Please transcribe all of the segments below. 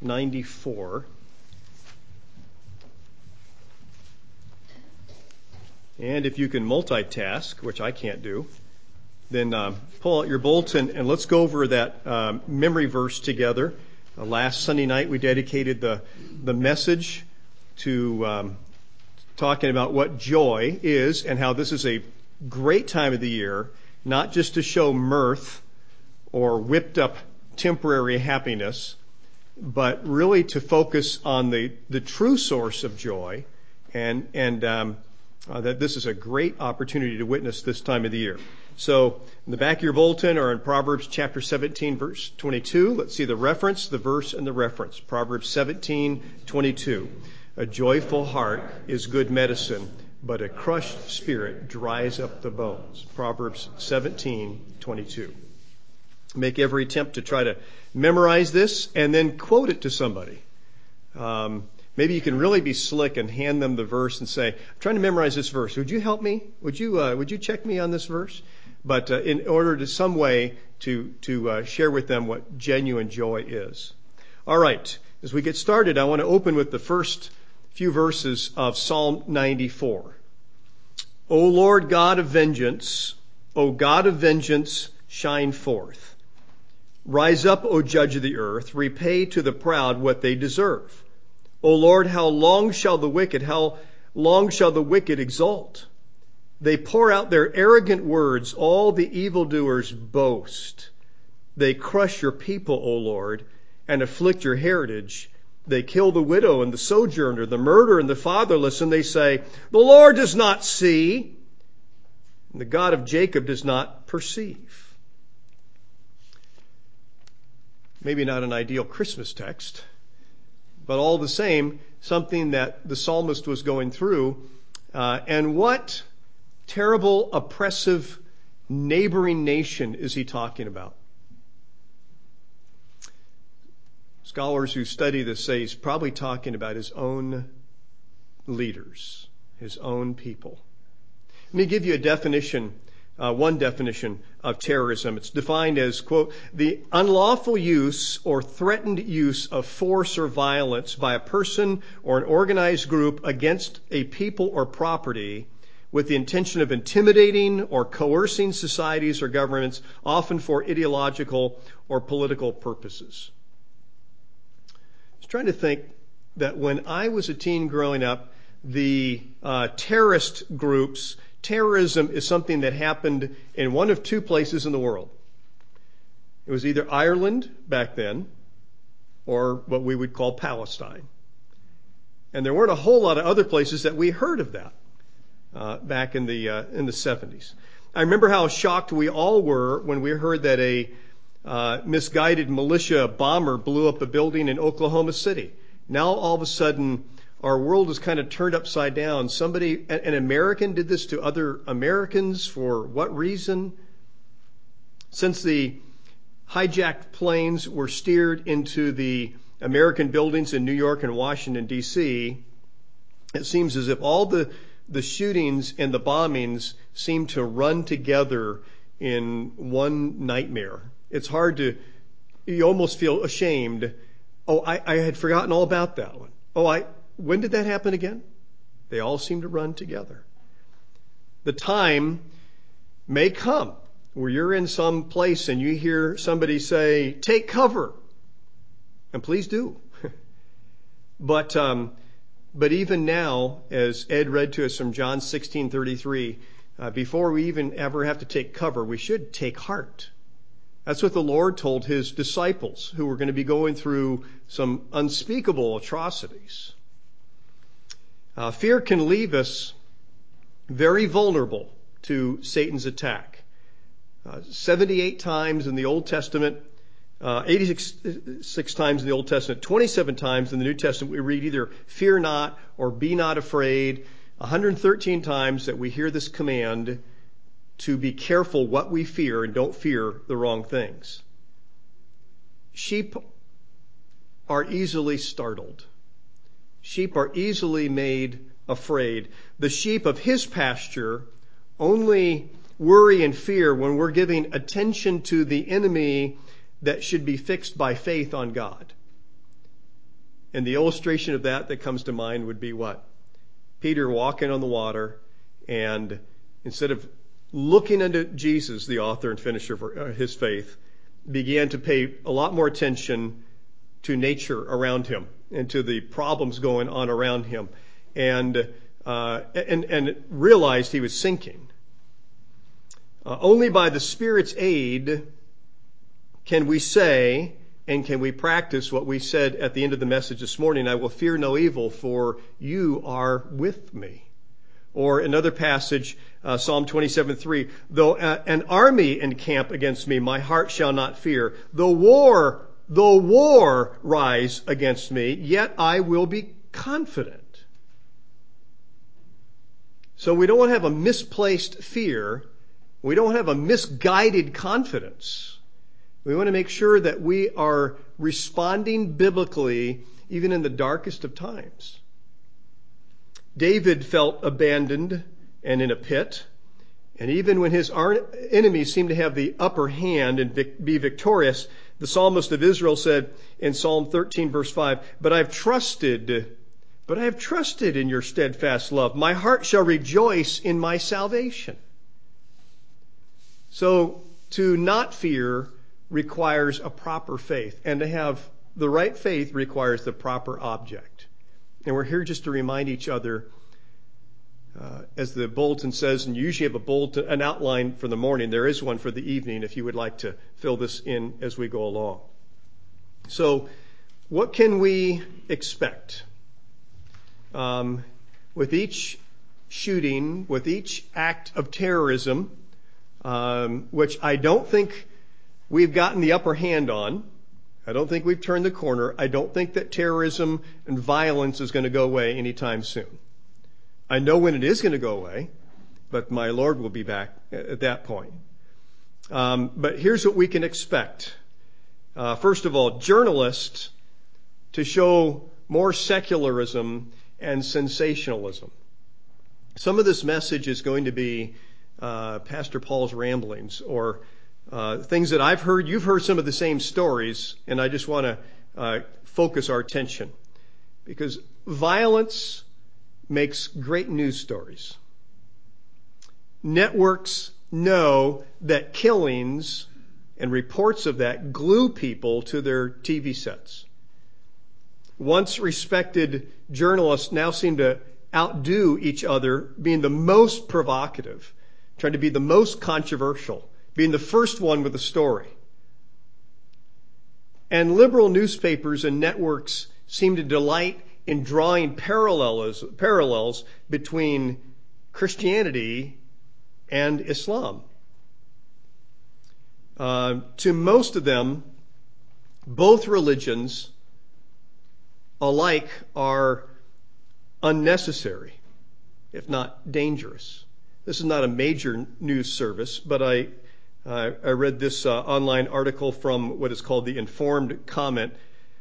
94. And if you can multitask, which I can't do, then pull out your bulletin and let's go over that memory verse together. Last Sunday night we dedicated the message to talking about what joy is and how this is a great time of the year, not just to show mirth or whipped up temporary happiness, but really to focus on the true source of joy and that this is a great opportunity to witness this time of the year. So in the back of your bulletin or in Proverbs chapter 17, verse 22, let's see the reference, the verse, and the reference. Proverbs 17:22. A joyful heart is good medicine, but a crushed spirit dries up the bones. Proverbs 17:22. Make every attempt to try to memorize this and then quote it to somebody. Maybe you can really be slick and hand them the verse and say, I'm trying to memorize this verse. Would you help me? Would you check me on this verse? But in order to some way to share with them what genuine joy is. All right. As we get started, I want to open with the first few verses of Psalm 94. O Lord God of vengeance, O God of vengeance, shine forth. Rise up, O Judge of the earth, repay to the proud what they deserve. O Lord, how long shall the wicked exult? They pour out their arrogant words, all the evildoers boast. They crush your people, O Lord, and afflict your heritage. They kill the widow and the sojourner, the murderer and the fatherless, and they say, the Lord does not see, and the God of Jacob does not perceive. Maybe not an ideal Christmas text, but all the same, something that the psalmist was going through. And what terrible, oppressive, neighboring nation is he talking about? Scholars who study this say he's probably talking about his own leaders, his own people. Let me give you a definition, one definition of terrorism. It's defined as, quote, the unlawful use or threatened use of force or violence by a person or an organized group against a people or property with the intention of intimidating or coercing societies or governments, often for ideological or political purposes. I was trying to think that when I was a teen growing up, the terrorist groups, terrorism is something that happened in one of two places in the world. It was either Ireland back then or what we would call Palestine. And there weren't a whole lot of other places that we heard of that back in the 70s. I remember how shocked we all were when we heard that a misguided militia bomber blew up a building in Oklahoma City. Now all of a sudden our world is kind of turned upside down. An American did this to other Americans for what reason? Since the hijacked planes were steered into the American buildings in New York and Washington, D.C., it seems as if all the shootings and the bombings seem to run together in one nightmare. It's hard you almost feel ashamed. Oh, I had forgotten all about that one. When did that happen again? They all seem to run together. The time may come where you're in some place and you hear somebody say, take cover. And please do. But even now, as Ed read to us from John 16:33, before we even ever have to take cover, we should take heart. That's what the Lord told his disciples who were going to be going through some unspeakable atrocities. Fear can leave us very vulnerable to Satan's attack. 78 times in the Old Testament, 86 times in the Old Testament, 27 times in the New Testament, we read either fear not or be not afraid. 113 times that we hear this command to be careful what we fear and don't fear the wrong things. Sheep are easily startled. Sheep are easily made afraid. The sheep of his pasture only worry and fear when we're giving attention to the enemy that should be fixed by faith on God. And the illustration of that comes to mind would be what? Peter walking on the water, and instead of looking unto Jesus, the author and finisher of his faith, began to pay a lot more attention to nature around him and to the problems going on around him, and realized he was sinking. Only by the Spirit's aid can we say and can we practice what we said at the end of the message this morning: I will fear no evil, for you are with me. Or another passage, Psalm 27:3, though an army encamp against me, my heart shall not fear. Though war rise against me, yet I will be confident. So we don't want to have a misplaced fear. We don't have a misguided confidence. We want to make sure that we are responding biblically even in the darkest of times. David felt abandoned and in a pit. And even when his enemies seemed to have the upper hand and be victorious, the psalmist of Israel said in Psalm 13 verse 5, But I have trusted in your steadfast love. My heart shall rejoice in my salvation. So to not fear requires a proper faith, and to have the right faith requires the proper object. And we're here just to remind each other, as the bulletin says, and you usually have an outline for the morning. There is one for the evening if you would like to fill this in as we go along. So what can we expect? With each shooting, with each act of terrorism, which I don't think we've gotten the upper hand on. I don't think we've turned the corner. I don't think that terrorism and violence is going to go away anytime soon. I know when it is going to go away, but my Lord will be back at that point. But here's what we can expect. First of all, journalists to show more secularism and sensationalism. Some of this message is going to be Pastor Paul's ramblings, or things that I've heard. You've heard some of the same stories, and I just want to focus our attention, because violence makes great news stories. Networks know that killings and reports of that glue people to their TV sets. Once respected journalists now seem to outdo each other, being the most provocative, trying to be the most controversial, being the first one with a story. And liberal newspapers and networks seem to delight in drawing parallels between Christianity and Islam. To most of them, both religions alike are unnecessary, if not dangerous. This is not a major news service, but I read this online article from what is called the Informed Comment.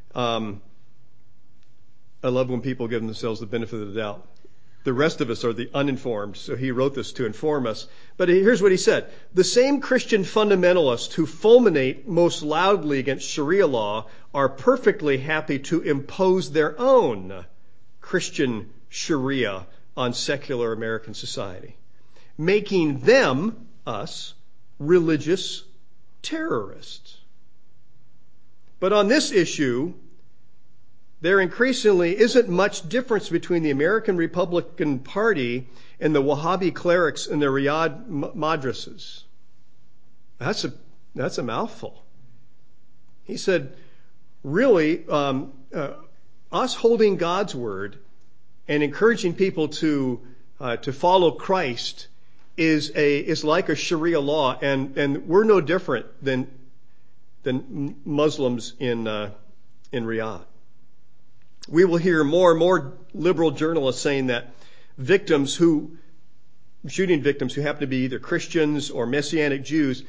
I love when people give themselves the benefit of the doubt. The rest of us are the uninformed, so he wrote this to inform us. But here's what he said. The same Christian fundamentalists who fulminate most loudly against Sharia law are perfectly happy to impose their own Christian Sharia on secular American society, making them, us, religious terrorists. But on this issue, there increasingly isn't much difference between the American Republican Party and the Wahhabi clerics in their Riyadh madrasas. That's a mouthful. He said, really, us holding God's word and encouraging people to follow Christ is like a Sharia law, and we're no different than Muslims in Riyadh. We will hear more and more liberal journalists saying that shooting victims who happen to be either Christians or Messianic Jews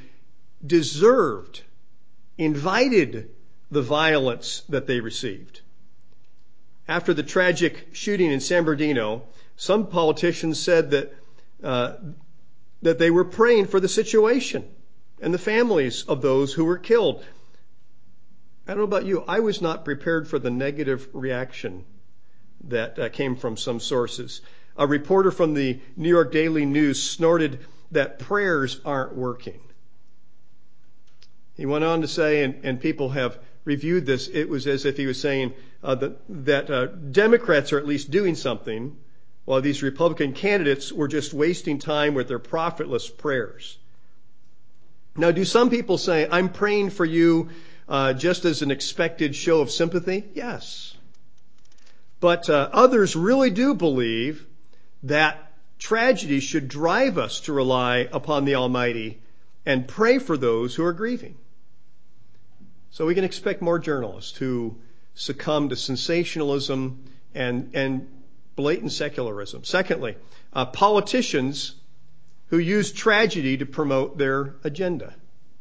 invited the violence that they received. After the tragic shooting in San Bernardino, some politicians said that they were praying for the situation and the families of those who were killed. I don't know about you, I was not prepared for the negative reaction that came from some sources. A reporter from the New York Daily News snorted that prayers aren't working. He went on to say, and people have reviewed this, it was as if he was saying that Democrats are at least doing something, while these Republican candidates were just wasting time with their profitless prayers. Now, do some people say, I'm praying for you just as an expected show of sympathy? Yes. But others really do believe that tragedy should drive us to rely upon the Almighty and pray for those who are grieving. So we can expect more journalists who succumb to sensationalism and blatant secularism. Secondly, politicians who use tragedy to promote their agenda.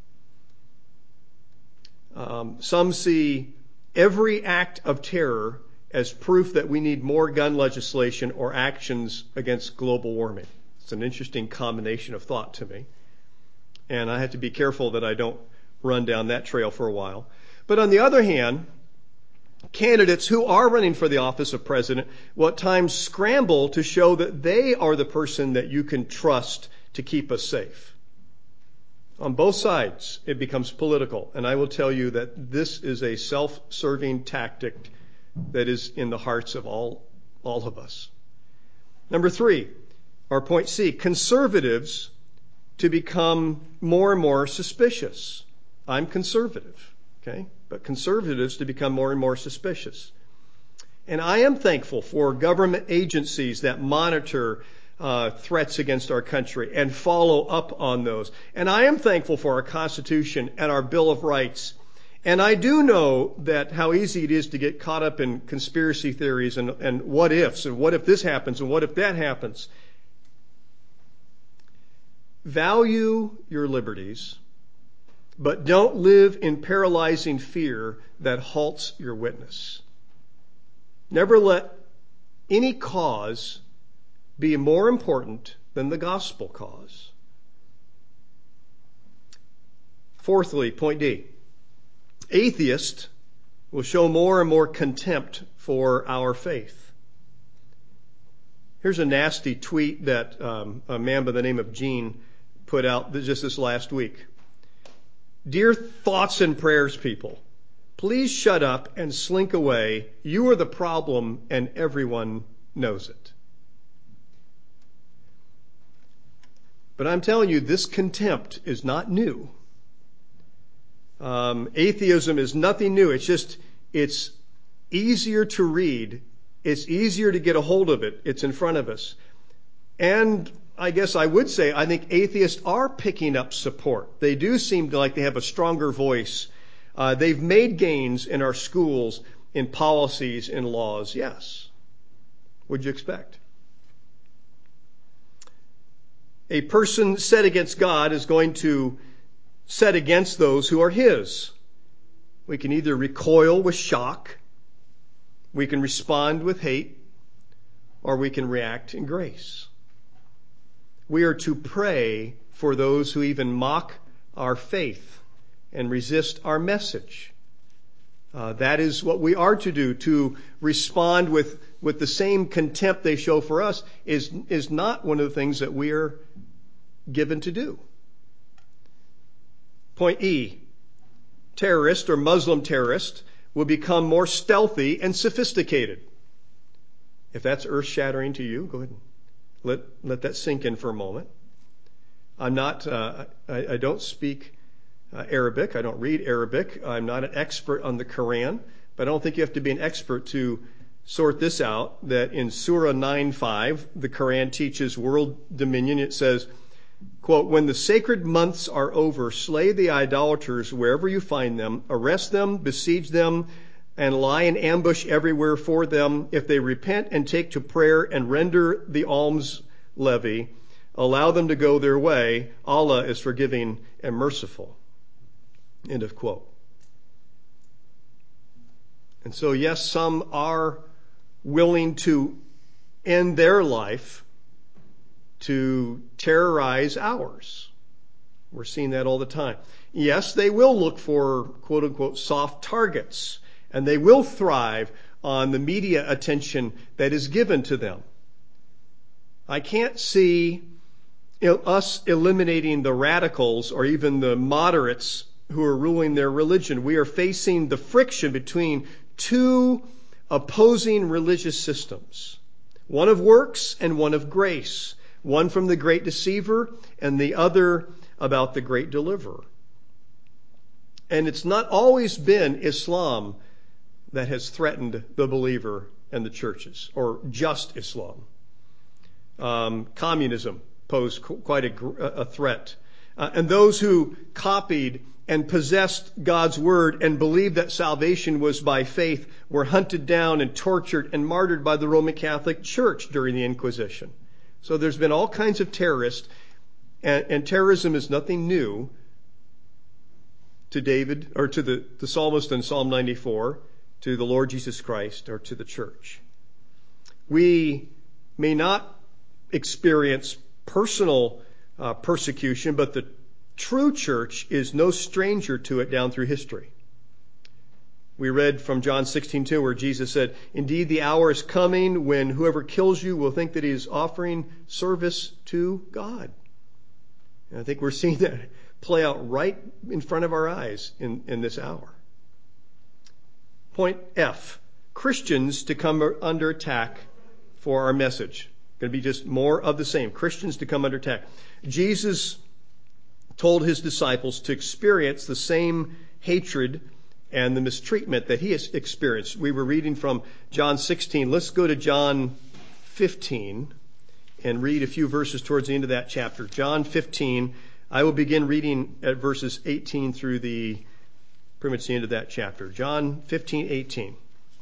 Some see every act of terror as proof that we need more gun legislation or actions against global warming. It's an interesting combination of thought to me. And I have to be careful that I don't run down that trail for a while. But on the other hand, candidates who are running for the office of president will at times scramble to show that they are the person that you can trust to keep us safe. On both sides, it becomes political. And I will tell you that this is a self-serving tactic that is in the hearts of all of us. Number 3, or point C, conservatives to become more and more suspicious. I'm conservative, okay? But conservatives to become more and more suspicious. And I am thankful for government agencies that monitor threats against our country and follow up on those. And I am thankful for our Constitution and our Bill of Rights. And I do know that how easy it is to get caught up in conspiracy theories and what ifs, and what if this happens and what if that happens. Value your liberties, but don't live in paralyzing fear that halts your witness. Never let any cause be more important than the gospel cause. Fourthly, point D, atheists will show more and more contempt for our faith. Here's a nasty tweet that a man by the name of Gene put out just this last week. Dear thoughts and prayers people, please shut up and slink away. You are the problem and everyone knows it. But I'm telling you, this contempt is not new. Atheism is nothing new. It's easier to read. It's easier to get a hold of it. It's in front of us. And I guess I would say I think atheists are picking up support. They do seem to like they have a stronger voice. They've made gains in our schools, in policies, in laws. Yes. What'd you expect? A person set against God is going to set against those who are his. We can either recoil with shock, we can respond with hate, or we can react in grace. We are to pray for those who even mock our faith and resist our message. That is what we are to do. To respond with the same contempt they show for us is not one of the things that we are given to do. Point E, terrorists or Muslim terrorists will become more stealthy and sophisticated. If that's earth-shattering to you, go ahead and let that sink in for a moment. I'm not, I don't speak Arabic. I don't read Arabic. I'm not an expert on the Quran, but I don't think you have to be an expert to sort this out, that in Surah 9:5, the Quran teaches world dominion. It says, quote, when the sacred months are over, slay the idolaters wherever you find them, arrest them, besiege them, and lie in ambush everywhere for them. If they repent and take to prayer and render the alms levy, allow them to go their way. Allah is forgiving and merciful. End of quote. And so, yes, some are willing to end their life to terrorize ours. We're seeing that all the time. Yes, they will look for quote unquote soft targets, and they will thrive on the media attention that is given to them. I can't see us eliminating the radicals or even the moderates who are ruling their religion. We are facing the friction between two opposing religious systems, one of works and one of grace, one from the great deceiver and the other about the great deliverer. And it's not always been Islam that has threatened the believer and the churches, or just Islam. Communism posed quite a threat. And those who copied and possessed God's word and believed that salvation was by faith were hunted down and tortured and martyred by the Roman Catholic Church during the Inquisition. So there's been all kinds of terrorists, and terrorism is nothing new to David, or to the psalmist in Psalm 94, to the Lord Jesus Christ, or to the church. We may not experience personal persecution, but the true church is no stranger to it down through history. We read from John 16:2 where Jesus said, "Indeed, the hour is coming when whoever kills you will think that he is offering service to God." And I think we're seeing that play out right in front of our eyes in this hour. Point F, Christians to come under attack for our message. Going to be just more of the same. Christians to come under attack. Jesus told his disciples to experience the same hatred and the mistreatment that he has experienced. We were reading from John 16. Let's go to John 15 and read a few verses towards the end of that chapter. John 15, I will begin reading at verses 18 through pretty much the end of that chapter. John 15:18.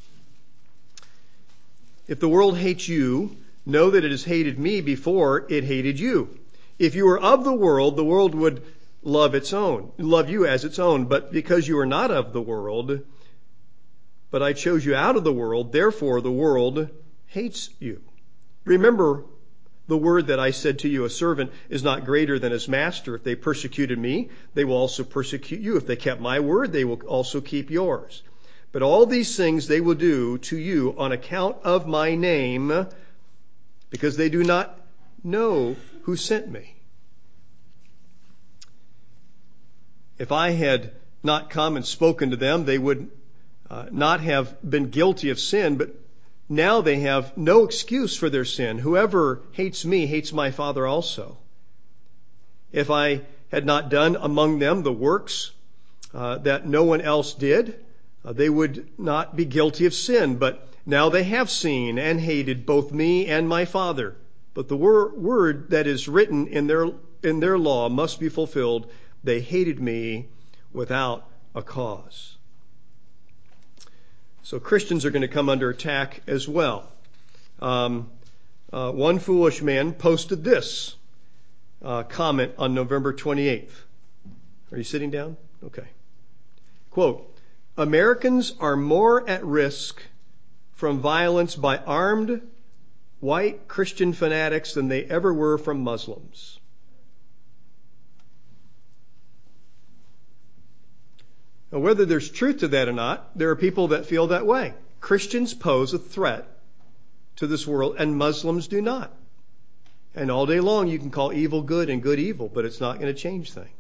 If the world hates you, know that it has hated me before it hated you. If you were of the world would love you as its own. But because you are not of the world, but I chose you out of the world, therefore the world hates you. Remember the word that I said to you, a servant is not greater than his master. If they persecuted me, they will also persecute you. If they kept my word, they will also keep yours. But all these things they will do to you on account of my name, because they do not know who sent me. If I had not come and spoken to them, they would not have been guilty of sin, but now they have no excuse for their sin. Whoever hates me hates my Father also. If I had not done among them the works that no one else did, they would not be guilty of sin. But now they have seen and hated both me and my Father. But the word that is written in their law must be fulfilled. They hated me without a cause. So Christians are going to come under attack as well. One foolish man posted this comment on November 28th. Are you sitting down? Okay. Quote, Americans are more at risk from violence by armed white Christian fanatics than they ever were from Muslims. Now, whether there's truth to that or not, there are people that feel that way. Christians pose a threat to this world, and Muslims do not. And all day long you can call evil good and good evil, but it's not going to change things.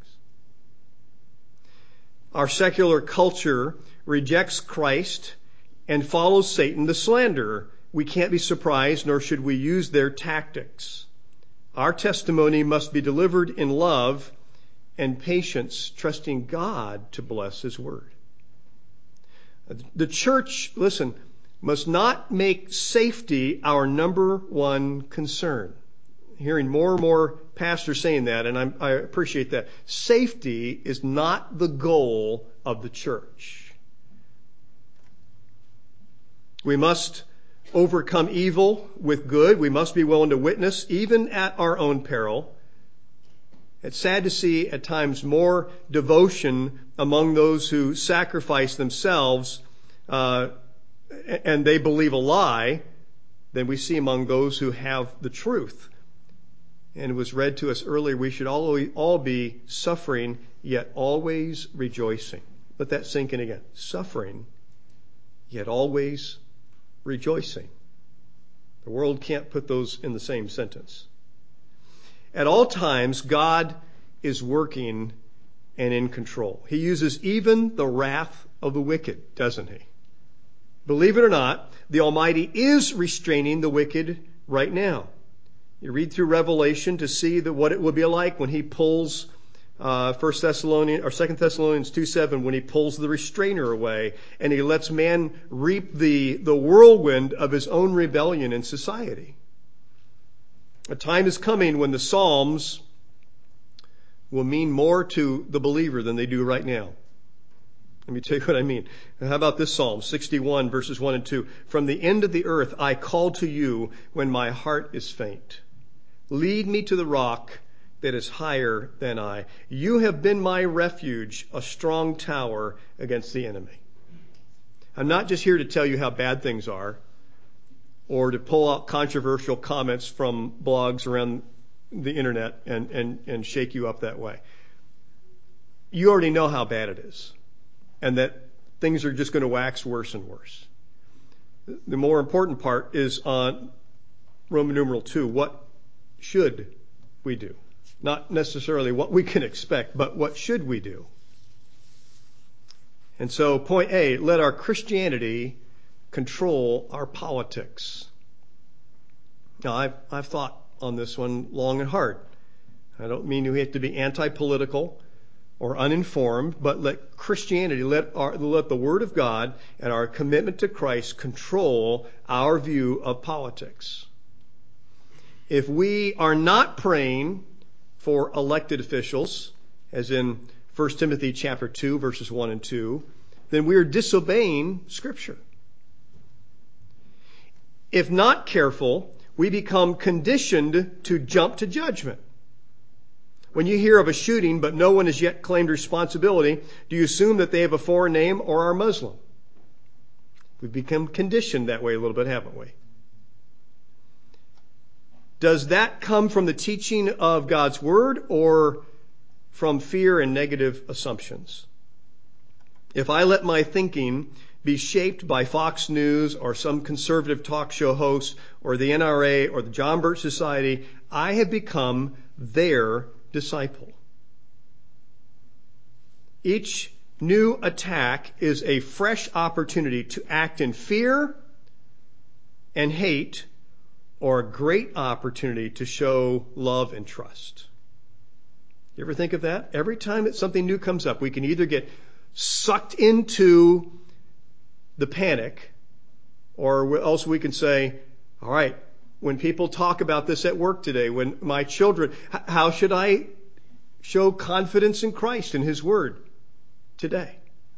Our secular culture rejects Christ and follows Satan the slanderer. We can't be surprised, nor should we use their tactics. Our testimony must be delivered in love and patience, trusting God to bless His word. The church, listen, must not make safety our number one concern. Hearing more and more pastors saying that, and I appreciate that. Safety is not the goal of the church. We must overcome evil with good. We must be willing to witness, even at our own peril. It's sad to see at times more devotion among those who sacrifice themselves and they believe a lie than we see among those who have the truth. and was read to us earlier, we should all be suffering, yet always rejoicing. Let that sink in again. Suffering, yet always rejoicing. The world can't put those in the same sentence. At all times, God is working and in control. He uses even the wrath of the wicked, doesn't he? Believe it or not, the Almighty is restraining the wicked right now. You read through Revelation to see what it will be like when he pulls 2 Thessalonians 2:7, when he pulls the restrainer away and he lets man reap the whirlwind of his own rebellion in society. A time is coming when the Psalms will mean more to the believer than they do right now. Let me tell you what I mean. How about this Psalm, 61, verses 1 and 2? From the end of the earth I call to you when my heart is faint. Lead me to the rock that is higher than I. You have been my refuge, a strong tower against the enemy. I'm not just here to tell you how bad things are or to pull out controversial comments from blogs around the internet and shake you up that way. You already know how bad it is and that things are just going to wax worse and worse. The more important part is on Roman numeral 2. What should we do? Not necessarily what we can expect, but what should we do? And so point A, let our Christianity control our politics. Now, I've thought on this one long and hard. I don't mean we have to be anti-political or uninformed, but let Christianity, let the Word of God and our commitment to Christ control our view of politics. If we are not praying for elected officials, as in 1 Timothy chapter 2, verses 1 and 2, then we are disobeying Scripture. If not careful, we become conditioned to jump to judgment. When you hear of a shooting but no one has yet claimed responsibility, do you assume that they have a foreign name or are Muslim? We've become conditioned that way a little bit, haven't we? Does that come from the teaching of God's Word or from fear and negative assumptions? If I let my thinking be shaped by Fox News or some conservative talk show host or the NRA or the John Birch Society, I have become their disciple. Each new attack is a fresh opportunity to act in fear and hate, or a great opportunity to show love and trust. You ever think of that? Every time that something new comes up, we can either get sucked into the panic, or else we can say, all right, when people talk about this at work today, when my children, how should I show confidence in Christ and His Word today?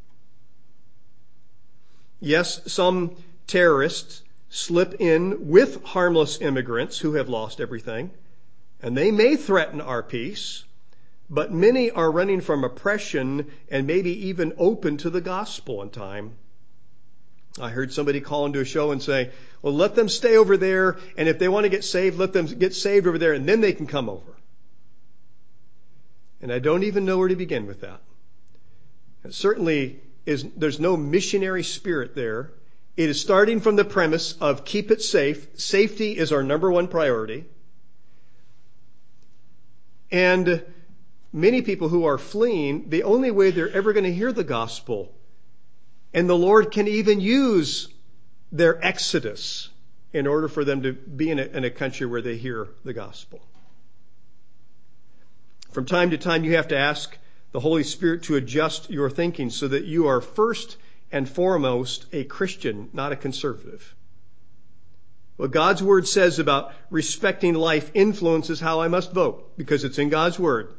Yes, some terrorists slip in with harmless immigrants who have lost everything, and they may threaten our peace, but many are running from oppression and maybe even open to the gospel in time. I heard somebody call into a show and say, well, let them stay over there, and if they want to get saved, let them get saved over there, and then they can come over. And I don't even know where to begin with that. It certainly there's no missionary spirit there. It is starting from the premise of keep it safe. Safety is our number one priority. And many people who are fleeing, the only way they're ever going to hear the gospel, and the Lord can even use their exodus in order for them to be in a country where they hear the gospel. From time to time, you have to ask the Holy Spirit to adjust your thinking so that you are first and foremost a Christian, not a conservative. What God's Word says about respecting life influences how I must vote, because it's in God's Word.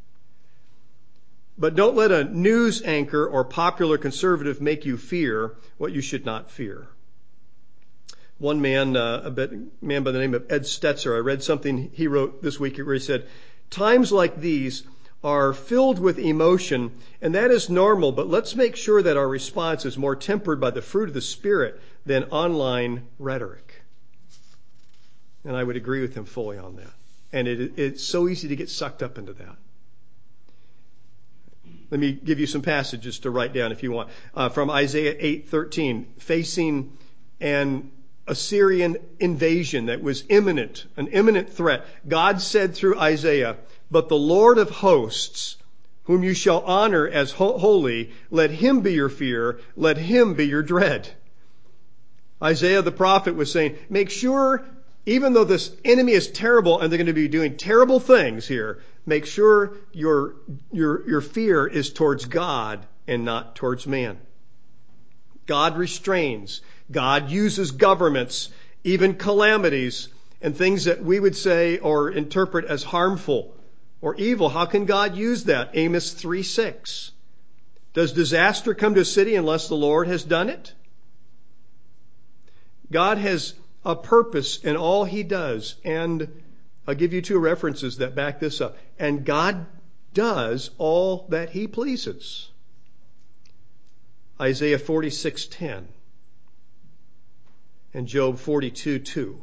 But don't let a news anchor or popular conservative make you fear what you should not fear. One man, a man by the name of Ed Stetzer, I read something he wrote this week where he said, times like these are filled with emotion, and that is normal, but let's make sure that our response is more tempered by the fruit of the Spirit than online rhetoric. And I would agree with him fully on that. And it's so easy to get sucked up into that. Let me give you some passages to write down if you want. From Isaiah 8:13, facing an Assyrian invasion that was imminent, an imminent threat. God said through Isaiah, "But the Lord of hosts, whom you shall honor as holy, let him be your fear, let him be your dread." Isaiah the prophet was saying, make sure, even though this enemy is terrible and they're going to be doing terrible things here, make sure your fear is towards God and not towards man. God restrains. God uses governments, even calamities, and things that we would say or interpret as harmful or evil. How can God use that? Amos 3:6. Does disaster come to a city unless the Lord has done it? God has a purpose in all he does. And I'll give you two references that back this up. And God does all that he pleases. Isaiah 46:10 and Job 42:2.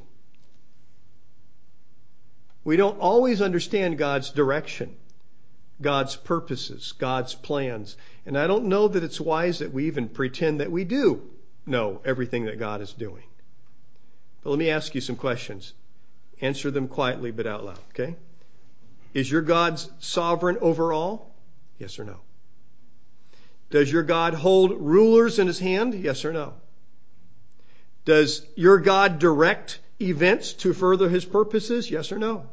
We don't always understand God's direction, God's purposes, God's plans. And I don't know that it's wise that we even pretend that we do know everything that God is doing. But let me ask you some questions. Answer them quietly but out loud, okay? Is your God sovereign over all? Yes or no? Does your God hold rulers in his hand? Yes or no? Does your God direct events to further his purposes? Yes or no?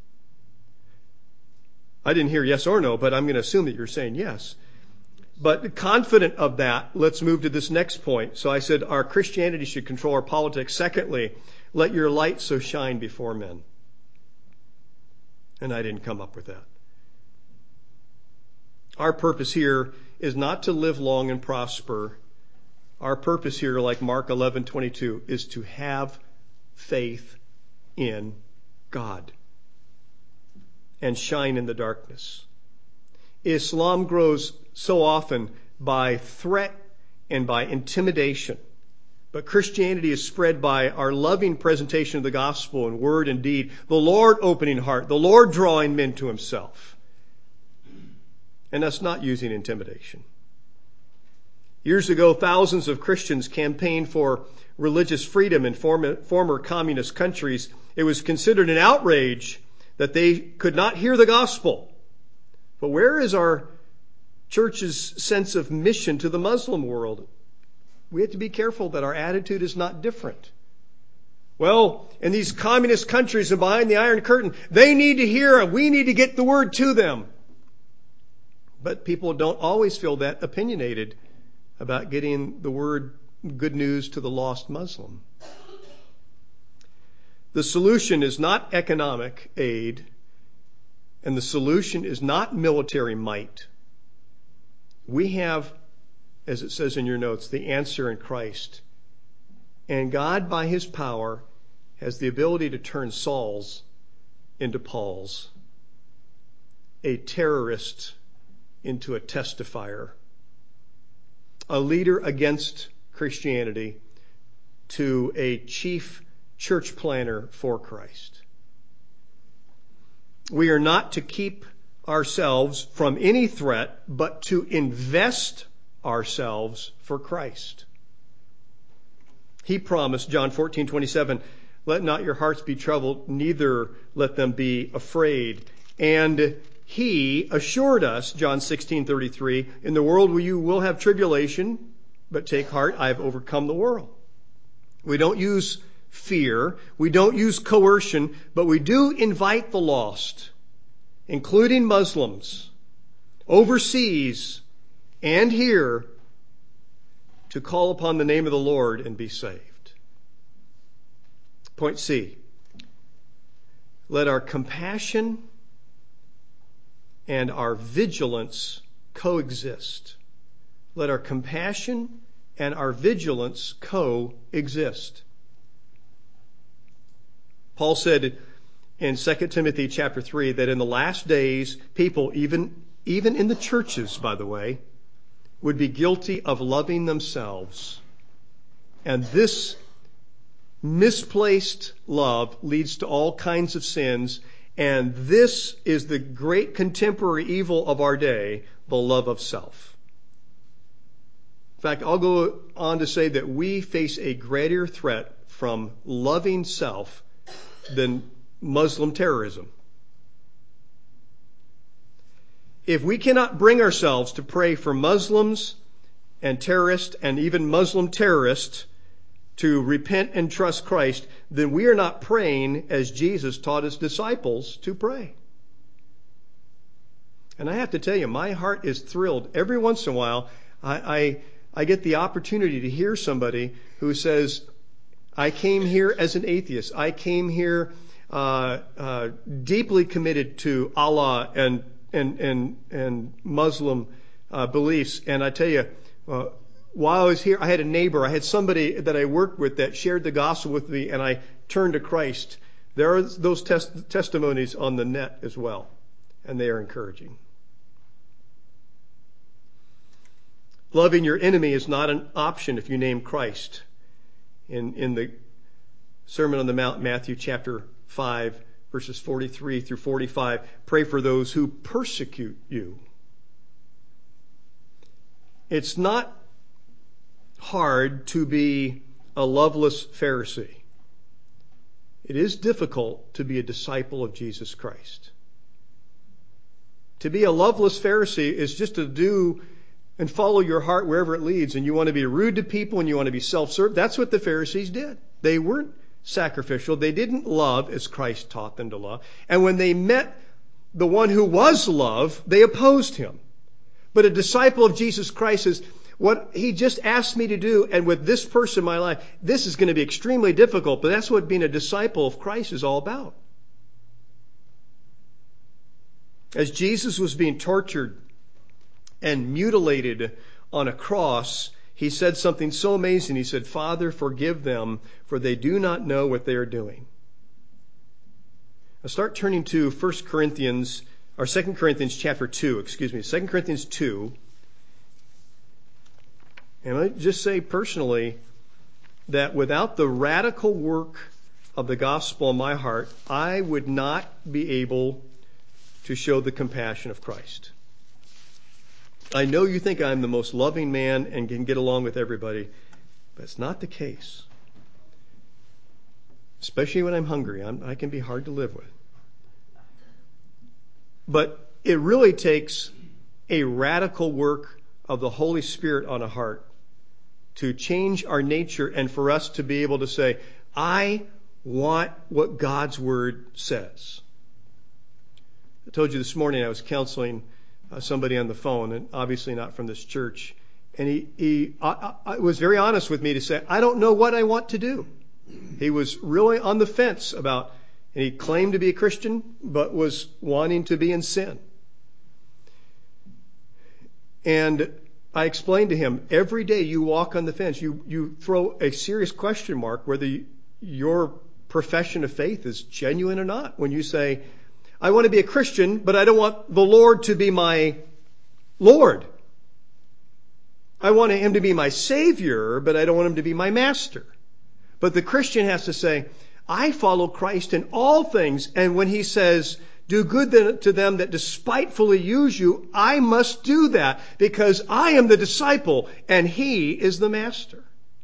I didn't hear yes or no, but I'm going to assume that you're saying yes. But confident of that, let's move to this next point. So I said our Christianity should control our politics. Secondly, let your light so shine before men. And I didn't come up with that. Our purpose here is not to live long and prosper. Our purpose here, like Mark 11:22, is to have faith in God and shine in the darkness. Islam grows so often by threat and by intimidation. But Christianity is spread by our loving presentation of the gospel in word and deed, the Lord opening heart, the Lord drawing men to himself. And that's not using intimidation. Years ago, thousands of Christians campaigned for religious freedom in former communist countries. It was considered an outrage that they could not hear the gospel. But where is our church's sense of mission to the Muslim world? We have to be careful that our attitude is not different. Well, in these communist countries and behind the Iron Curtain, they need to hear and we need to get the word to them. But people don't always feel that opinionated about getting the word, good news to the lost Muslim. The solution is not economic aid, and the solution is not military might. We have, as it says in your notes, the answer in Christ. And God, by his power, has the ability to turn Sauls into Pauls, a terrorist into a testifier, a leader against Christianity to a chief church planner for Christ. We are not to keep ourselves from any threat, but to invest ourselves for Christ. He promised, John 14:27, let not your hearts be troubled, neither let them be afraid. And he assured us, John 16:33, in the world where you will have tribulation, but take heart, I have overcome the world. We don't use fear, we don't use coercion, but we do invite the lost, including Muslims, overseas and here, to call upon the name of the Lord and be saved. Point C. Let our compassion and our vigilance coexist. Let our compassion and our vigilance coexist. Paul said in 2 Timothy chapter 3 that in the last days, people, even in the churches, by the way, would be guilty of loving themselves. And this misplaced love leads to all kinds of sins, And this is the great contemporary evil of our day, the love of self. In fact, I'll go on to say that we face a greater threat from loving self than Muslim terrorism. If we cannot bring ourselves to pray for Muslims and terrorists and even Muslim terrorists to repent and trust Christ, then we are not praying as Jesus taught his disciples to pray. And I have to tell you, my heart is thrilled. Every once in a while, I get the opportunity to hear somebody who says, I came here as an atheist. I came here deeply committed to Allah and Muslim beliefs. And I tell you, while I was here, I had a neighbor, I had somebody that I worked with that shared the gospel with me, and I turned to Christ. There are those testimonies on the net as well, and they are encouraging. Loving your enemy is not an option if you name Christ. In the Sermon on the Mount, Matthew chapter 5, verses 43 through 45, pray for those who persecute you. It's not hard to be a loveless Pharisee. It is difficult to be a disciple of Jesus Christ. To be a loveless Pharisee is just to do and follow your heart wherever it leads, and you want to be rude to people and you want to be self-served. That's what the Pharisees did. They weren't sacrificial. They didn't love as Christ taught them to love. And when they met the one who was love, they opposed him. But a disciple of Jesus Christ is what he just asked me to do, and with this person in my life, this is going to be extremely difficult, but that's what being a disciple of Christ is all about. As Jesus was being tortured and mutilated on a cross, he said something so amazing. He said, Father, forgive them, for they do not know what they are doing. Now start turning to 2 Corinthians chapter 2, 2 Corinthians 2. And I just say personally that without the radical work of the gospel in my heart, I would not be able to show the compassion of Christ. I know you think I'm the most loving man and can get along with everybody, but it's not the case. Especially when I'm hungry. I can be hard to live with. But it really takes a radical work of the Holy Spirit on a heart to change our nature and for us to be able to say, I want what God's Word says. I told you this morning I was counseling somebody on the phone, and obviously not from this church. And he was very honest with me to say, I don't know what I want to do. He was really on the fence about, and he claimed to be a Christian, but was wanting to be in sin. And I explained to him, every day you walk on the fence, you throw a serious question mark whether your profession of faith is genuine or not. When you say, I want to be a Christian, but I don't want the Lord to be my Lord. I want him to be my Savior, but I don't want him to be my master. But the Christian has to say, I follow Christ in all things, and when he says, do good to them that despitefully use you, I must do that because I am the disciple and he is the master.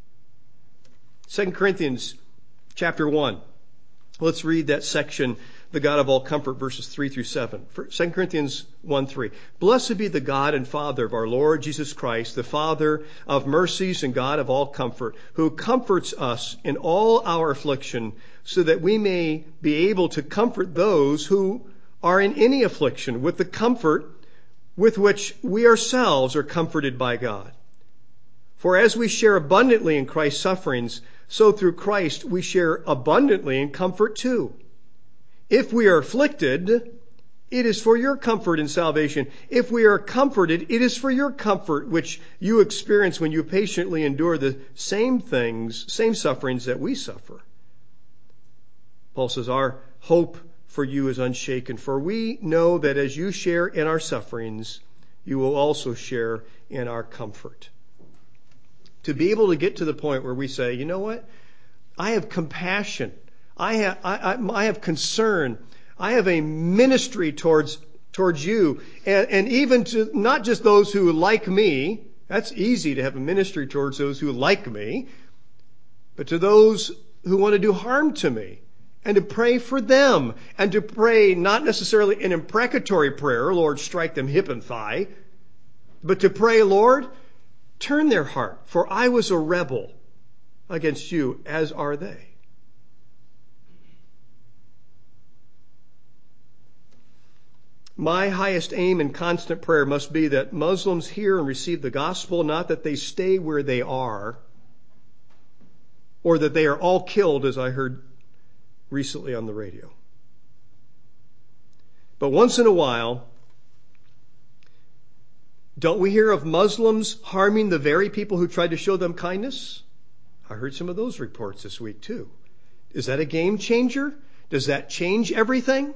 2 Corinthians chapter 1. Let's read that section, the God of all comfort, verses 3 through 7. 2 Corinthians 1:3. Blessed be the God and Father of our Lord Jesus Christ, the Father of mercies and God of all comfort, who comforts us in all our affliction, so that we may be able to comfort those who are in any affliction with the comfort with which we ourselves are comforted by God. For as we share abundantly in Christ's sufferings, so through Christ we share abundantly in comfort too. If we are afflicted, it is for your comfort and salvation. If we are comforted, it is for your comfort, which you experience when you patiently endure the same sufferings that we suffer. Paul says, our hope for you is unshaken, for we know that as you share in our sufferings, you will also share in our comfort. To be able to get to the point where we say, you know what? I have compassion. I have concern. I have a ministry towards you, and even to not just those who like me. That's easy to have a ministry towards those who like me, but to those who want to do harm to me, and to pray for them, and to pray not necessarily an imprecatory prayer, Lord, strike them hip and thigh, but to pray, Lord, turn their heart, for I was a rebel against you, as are they. My highest aim in constant prayer must be that Muslims hear and receive the gospel, not that they stay where they are, or that they are all killed, as I heard recently on the radio. But once in a while, don't we hear of Muslims harming the very people who tried to show them kindness? I heard some of those reports this week too. Is that a game changer? Does that change everything?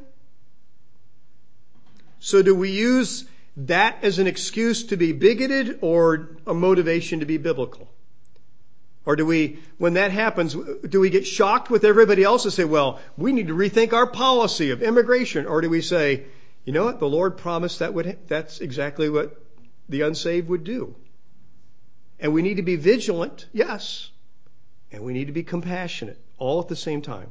So do we use that as an excuse to be bigoted or a motivation to be biblical? Or do we, when that happens, do we get shocked with everybody else and say, well, we need to rethink our policy of immigration? Or do we say, you know what, the Lord promised that's exactly what the unsaved would do. And we need to be vigilant, yes. And we need to be compassionate, all at the same time.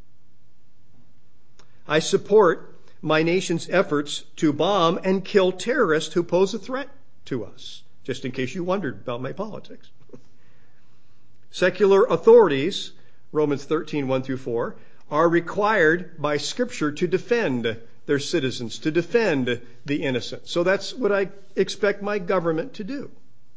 I support my nation's efforts to bomb and kill terrorists who pose a threat to us, just in case you wondered about my politics. Secular authorities, Romans 13, 1 through 4, are required by Scripture to defend their citizens, to defend the innocent. So that's what I expect my government to do.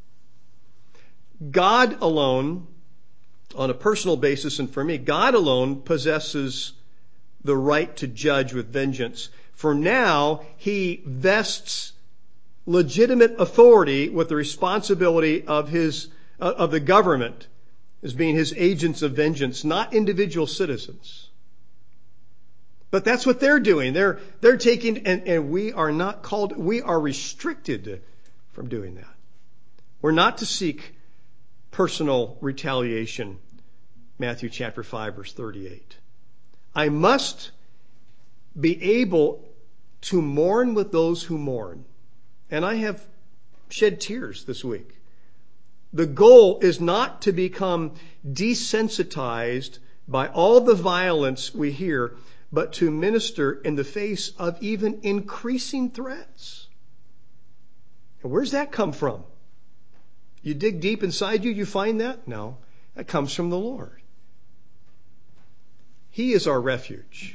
God alone, on a personal basis and for me, God alone possesses the right to judge with vengeance. For now, he vests legitimate authority with the responsibility of the government as being his agents of vengeance, not individual citizens. But that's what they're doing. They're taking, and we are not called, we are restricted from doing that. We're not to seek personal retaliation. Matthew chapter 5, verse 38. I must be able to mourn with those who mourn. And I have shed tears this week. The goal is not to become desensitized by all the violence we hear, but to minister in the face of even increasing threats. And where's that come from? You dig deep inside you find that? No, that comes from the Lord. He is our refuge.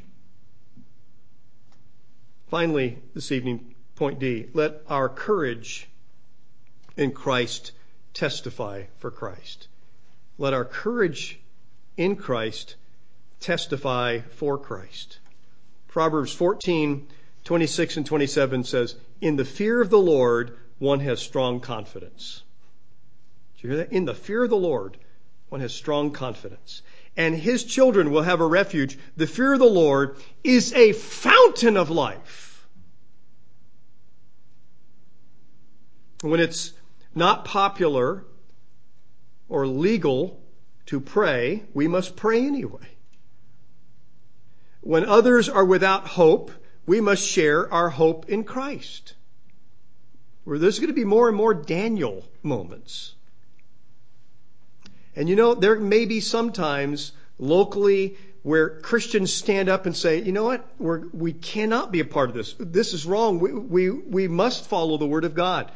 Finally, this evening, point D, let our courage in Christ testify for Christ. Let our courage in Christ testify for Christ. Proverbs 14, 26 and 27 says, in the fear of the Lord, one has strong confidence. Did you hear that? In the fear of the Lord, one has strong confidence. And his children will have a refuge. The fear of the Lord is a fountain of life. When it's not popular or legal to pray, we must pray anyway. When others are without hope, we must share our hope in Christ. Where there's going to be more and more Daniel moments. And you know, there may be sometimes locally where Christians stand up and say, you know what, we cannot be a part of this. This is wrong. We must follow the Word of God.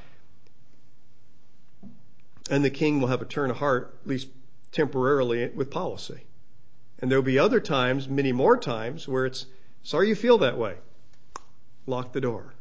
And the king will have a turn of heart, at least temporarily, with policy. And there'll be other times, many more times, where it's, sorry you feel that way. Lock the door.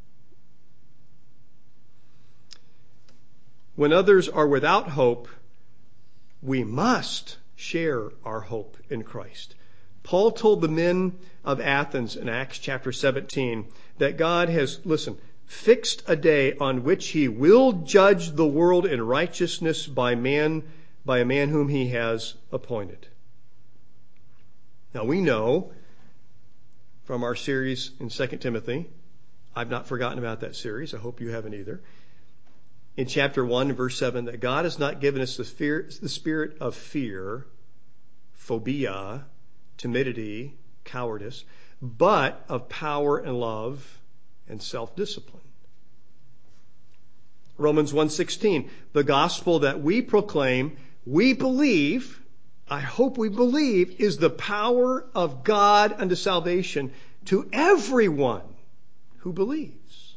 When others are without hope, we must share our hope in Christ. Paul told the men of Athens in Acts chapter 17 that God has, fixed a day on which he will judge the world in righteousness by a man whom he has appointed. Now we know from our series in 2 Timothy, I've not forgotten about that series, I hope you haven't either, in chapter 1, verse 7, that God has not given us the spirit of fear, phobia, timidity, cowardice, but of power and love and self-discipline. Romans 1:16, the gospel that we proclaim, we believe, I hope we believe, is the power of God unto salvation to everyone who believes.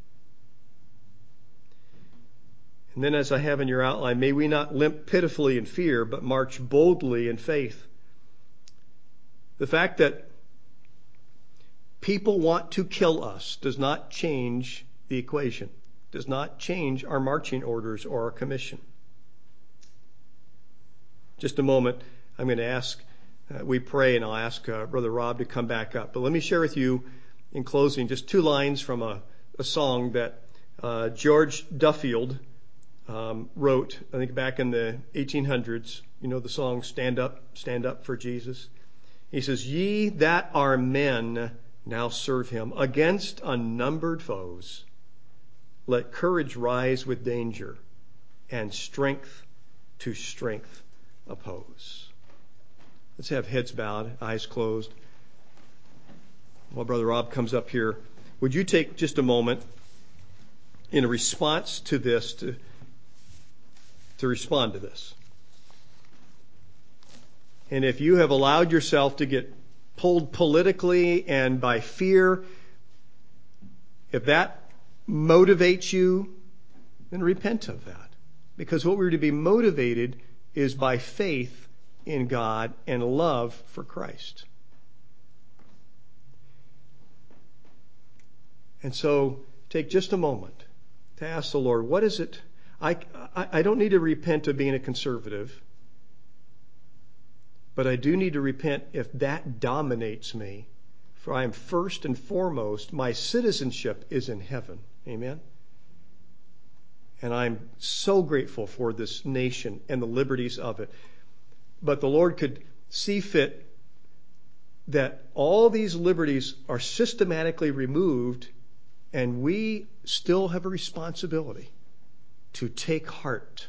And then, as I have in your outline, may we not limp pitifully in fear, but march boldly in faith. The fact that people want to kill us does not change the equation, does not change our marching orders or our commission. Just a moment, I'm going to ask, we pray, and I'll ask Brother Rob to come back up. But let me share with you, in closing, just two lines from a song that George Duffield wrote, I think back in the 1800s. You know the song, Stand Up for Jesus? He says, ye that are men now serve him against unnumbered foes. Let courage rise with danger and strength to strength oppose. Let's have heads bowed, eyes closed. While Brother Rob comes up here, would you take just a moment in a response to this to respond to this? And if you have allowed yourself to get pulled politically and by fear, if that motivates you, then repent of that. Because what we're to be motivated is by faith in God and love for Christ. And so take just a moment to ask the Lord, what is it? I don't need to repent of being a conservative, but I do need to repent if that dominates me. For I am first and foremost, my citizenship is in heaven. Amen? And I'm so grateful for this nation and the liberties of it. But the Lord could see fit that all these liberties are systematically removed, and we still have a responsibility to take heart.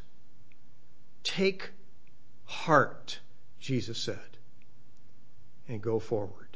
Take heart, Jesus said, and go forward.